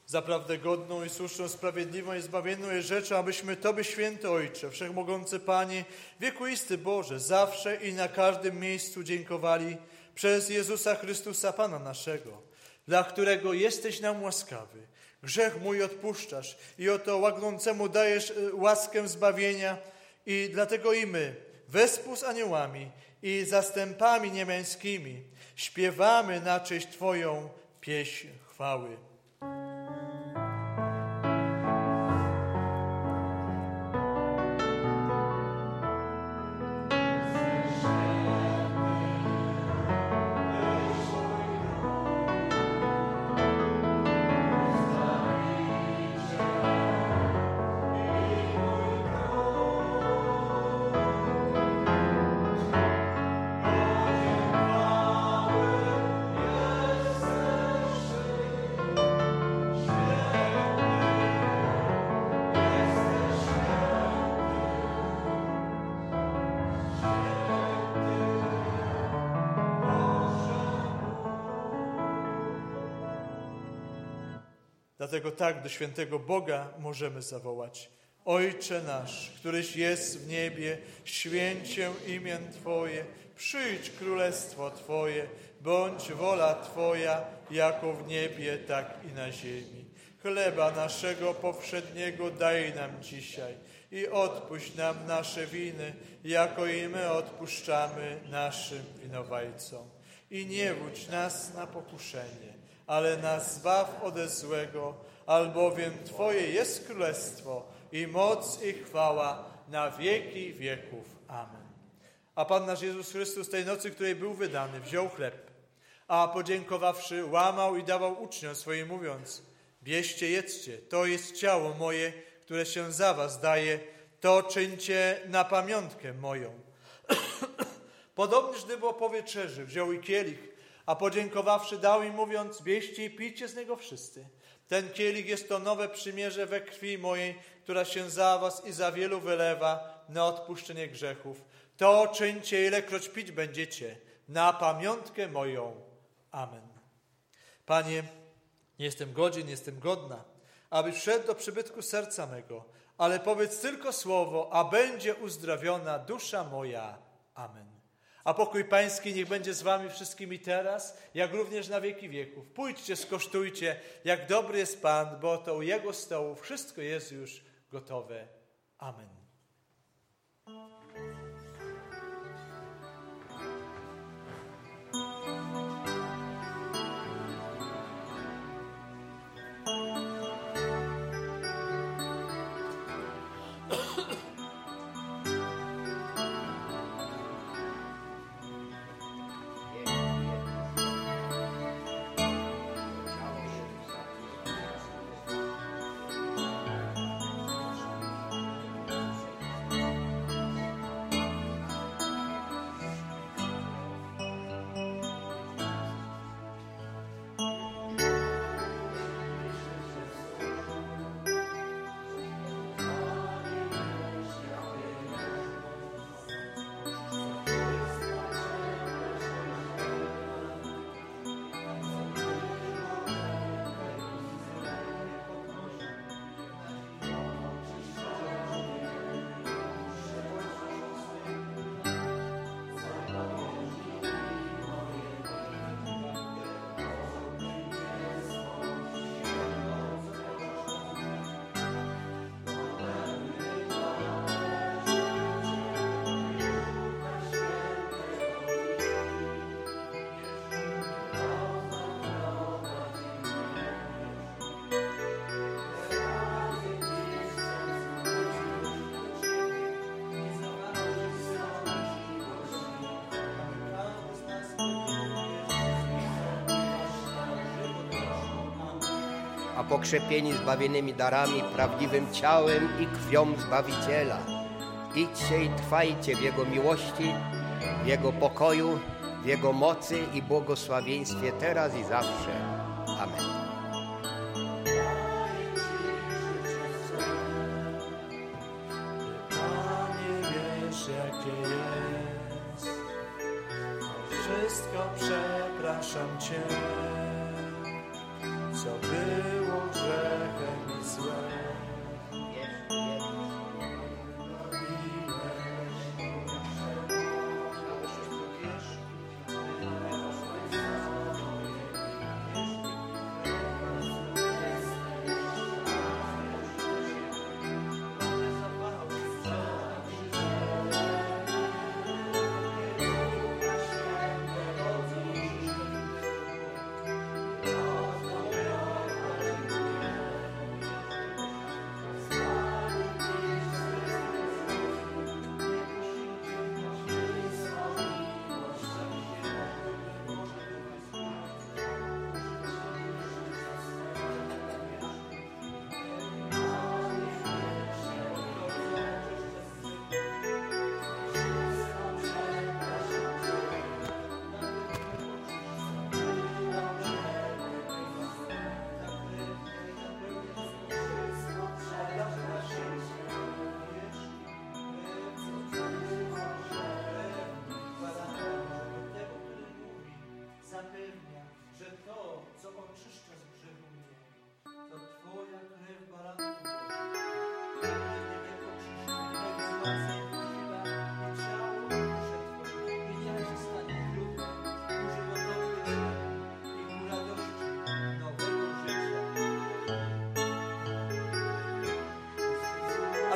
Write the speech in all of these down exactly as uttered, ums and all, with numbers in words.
Zaprawdę godną i słuszną, sprawiedliwą i zbawienną jest rzeczą, abyśmy Tobie, święty Ojcze, wszechmogący Panie, wiekuisty Boże, zawsze i na każdym miejscu dziękowali przez Jezusa Chrystusa, Pana naszego, dla którego jesteś nam łaskawy. Grzech mój odpuszczasz i oto łagnącemu dajesz łaskę zbawienia i dlatego i my, wespół z aniołami i zastępami niebieskimi, śpiewamy na cześć Twoją pieśń chwały. Dlatego tak do świętego Boga możemy zawołać: Ojcze nasz, któryś jest w niebie, święć się imię Twoje, przyjdź królestwo Twoje, bądź wola Twoja, jako w niebie, tak i na ziemi. Chleba naszego powszedniego daj nam dzisiaj i odpuść nam nasze winy, jako i my odpuszczamy naszym winowajcom. I nie wódź nas na pokuszenie, ale nas zbaw ode złego, albowiem Twoje jest królestwo i moc i chwała na wieki wieków. Amen. A Pan nasz Jezus Chrystus tej nocy, której był wydany, wziął chleb, a podziękowawszy, łamał i dawał uczniom swoim, mówiąc: bierzcie, jedzcie, to jest ciało moje, które się za was daje, to czyńcie na pamiątkę moją. Podobnież, gdy było po wieczerzy, wziął i kielich, a podziękowawszy dał im, mówiąc: bierzcie i pijcie z niego wszyscy. Ten kielich jest to nowe przymierze we krwi mojej, która się za was i za wielu wylewa na odpuszczenie grzechów. To czyńcie, ilekroć pić będziecie, na pamiątkę moją. Amen. Panie, nie jestem godzien, nie jestem godna, abyś wszedł do przybytku serca mego, ale powiedz tylko słowo, a będzie uzdrowiona dusza moja. Amen. A pokój Pański niech będzie z wami wszystkimi teraz, jak również na wieki wieków. Pójdźcie, skosztujcie, jak dobry jest Pan, bo to u Jego stołu wszystko jest już gotowe. Amen. A pokrzepieni zbawionymi darami, prawdziwym ciałem i krwią Zbawiciela. Idźcie i trwajcie w Jego miłości, w Jego pokoju, w Jego mocy i błogosławieństwie teraz i zawsze. Amen. Panie, wiesz, jakie jest, wszystko przepraszam Cię, co było grzechem.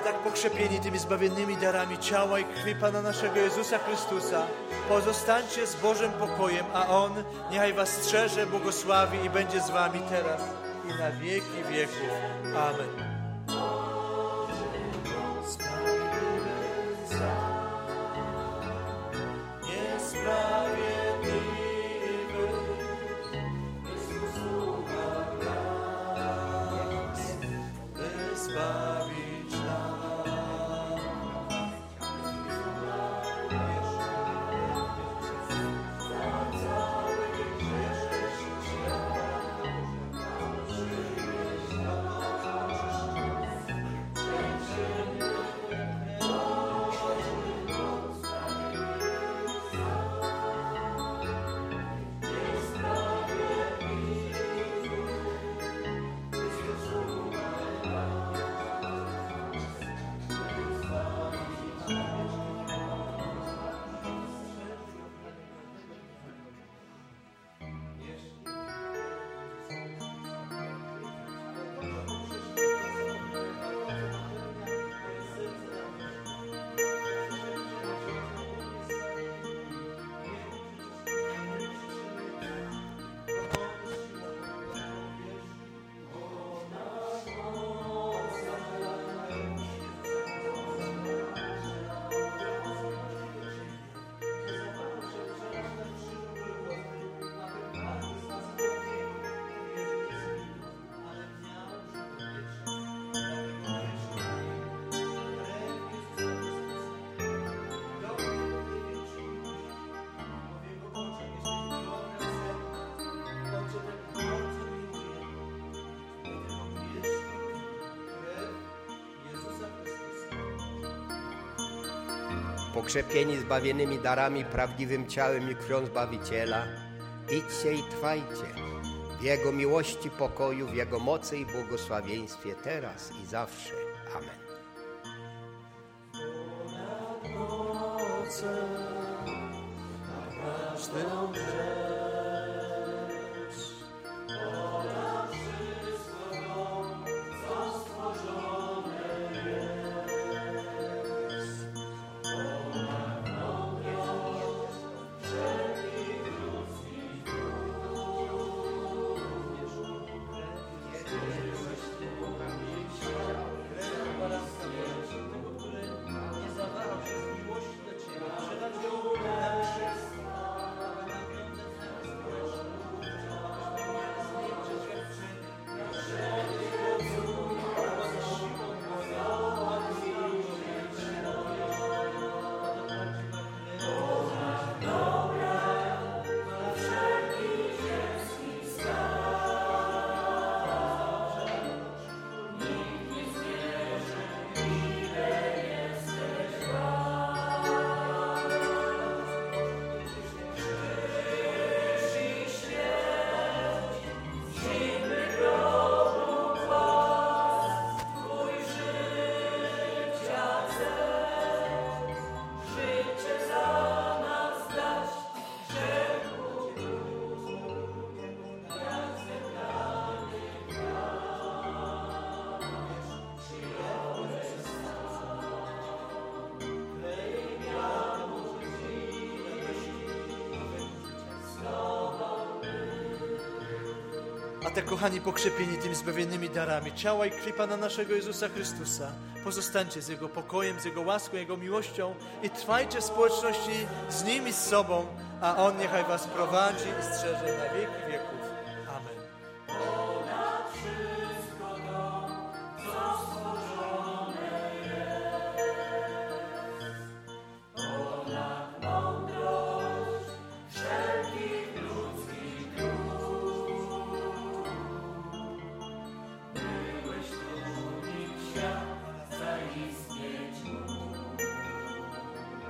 tak pokrzepieni tymi zbawiennymi darami ciała i krwi Pana naszego Jezusa Chrystusa, pozostańcie z Bożym pokojem, a On niechaj was strzeże, błogosławi i będzie z wami teraz i na wieki wieków. Amen. Pokrzepieni zbawionymi darami, prawdziwym ciałem i krwią Zbawiciela, idźcie i trwajcie w Jego miłości, pokoju, w Jego mocy i błogosławieństwie teraz i zawsze. Amen. A te, kochani, pokrzepieni tymi zbawiennymi darami ciała i krwi Pana naszego Jezusa Chrystusa, pozostańcie z Jego pokojem, z Jego łaską, Jego miłością i trwajcie w społeczności z Nim i z sobą, a On niechaj was prowadzi i strzeże na wieki wieków. Amen.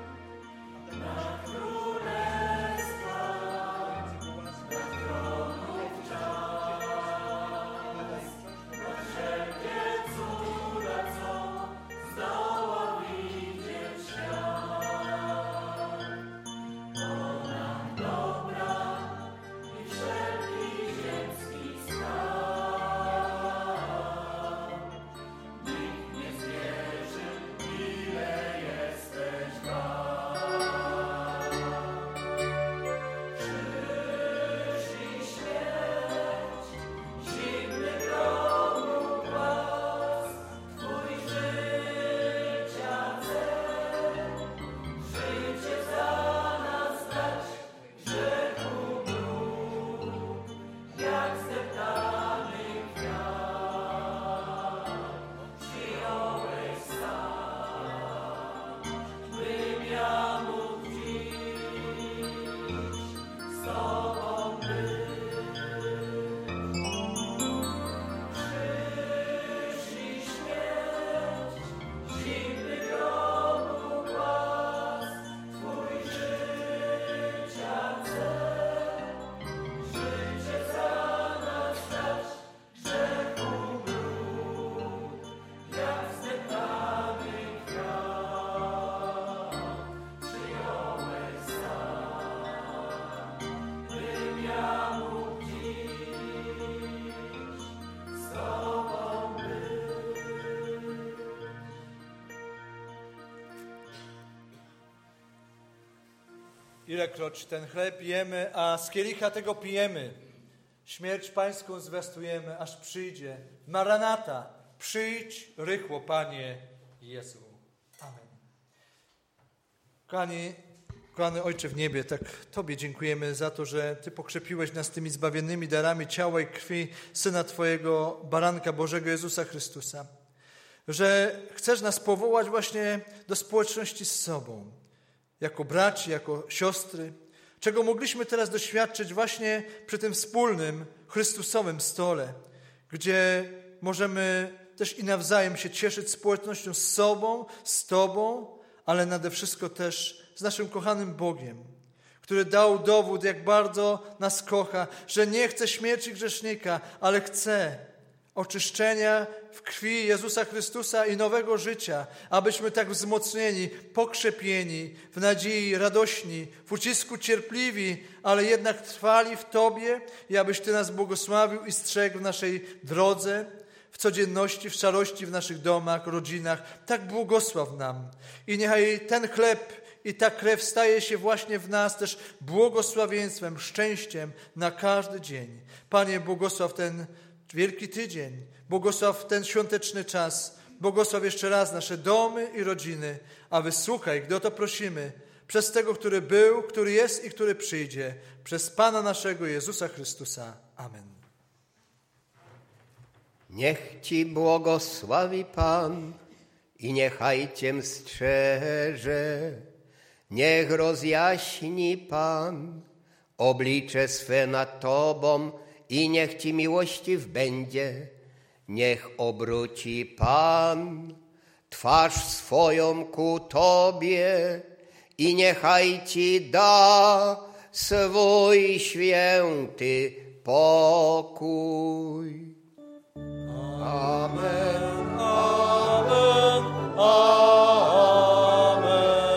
Na królestwa, na tron Ilekroć ten chleb jemy, a z kielicha tego pijemy, śmierć Pańską zwiastujemy, aż przyjdzie. Maranata, przyjdź rychło, Panie Jezu. Amen. Kochani, kochany Ojcze w niebie, tak Tobie dziękujemy za to, że Ty pokrzepiłeś nas tymi zbawiennymi darami ciała i krwi Syna Twojego, Baranka Bożego Jezusa Chrystusa. Że chcesz nas powołać właśnie do społeczności z sobą, jako braci, jako siostry, czego mogliśmy teraz doświadczyć właśnie przy tym wspólnym Chrystusowym stole, gdzie możemy też i nawzajem się cieszyć społecznością z sobą, z Tobą, ale nade wszystko też z naszym kochanym Bogiem, który dał dowód, jak bardzo nas kocha, że nie chce śmierci grzesznika, ale chce oczyszczenia w krwi Jezusa Chrystusa i nowego życia, abyśmy tak wzmocnieni, pokrzepieni, w nadziei radośni, w ucisku cierpliwi, ale jednak trwali w Tobie i abyś Ty nas błogosławił i strzegł w naszej drodze, w codzienności, w szarości w naszych domach, rodzinach. Tak błogosław nam. I niechaj ten chleb i ta krew staje się właśnie w nas też błogosławieństwem, szczęściem na każdy dzień. Panie, błogosław ten Wielki Tydzień, błogosław ten świąteczny czas, błogosław jeszcze raz nasze domy i rodziny, a wysłuchaj, gdy o to prosimy, przez tego, który był, który jest i który przyjdzie, przez Pana naszego Jezusa Chrystusa. Amen. Niech Ci błogosławi Pan i niechaj Cię strzeże. Niech rozjaśni Pan oblicze swe nad Tobą i niech Ci miłościw będzie. Niech obróci Pan twarz swoją ku Tobie i niechaj Ci da swój święty pokój. Amen, amen, amen.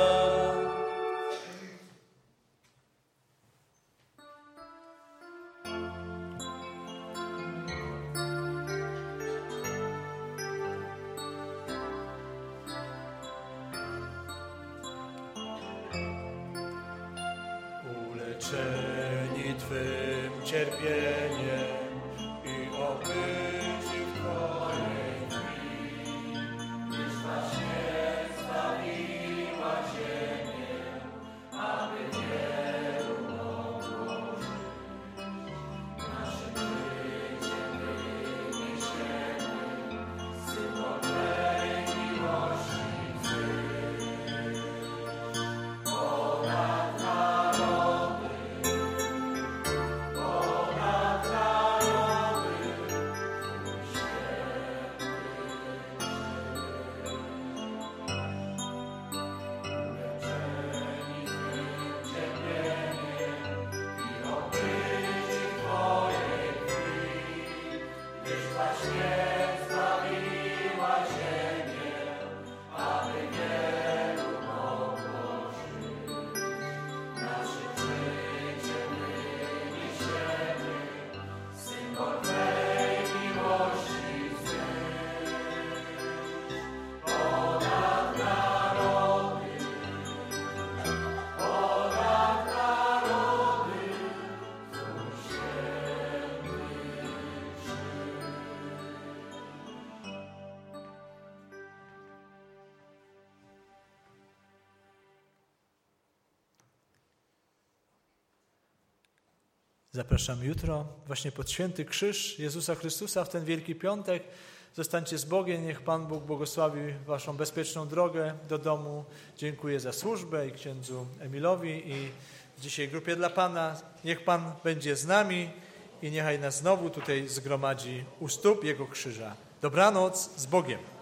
Uleczeni Twym cierpieniem i obyci w Twojej krwi, gdyż ta śmierć zbawiła ziemię, aby wielu mogło żyć. Naszym życiem wyniesiemy symbol Twej miłości wzwyż. Ponad narody, ponad narody, Twój święty uleczeni Twym cierpieniem i obyci w Twojej krwi, gdyż ta śmierć zbawiła ziemię, aby wielu mogło żyć. Naszym życiem wyniesiemy symbol Twej miłości wzwyż. Ponad narody, ponad narody, Twój święty Zapraszam jutro właśnie pod Święty Krzyż Jezusa Chrystusa w ten Wielki Piątek. Zostańcie z Bogiem, niech Pan Bóg błogosławi Waszą bezpieczną drogę do domu. Dziękuję za służbę i księdzu Emilowi i dzisiaj grupie dla Pana. Niech Pan będzie z nami i niechaj nas znowu tutaj zgromadzi u stóp Jego krzyża. Dobranoc, z Bogiem.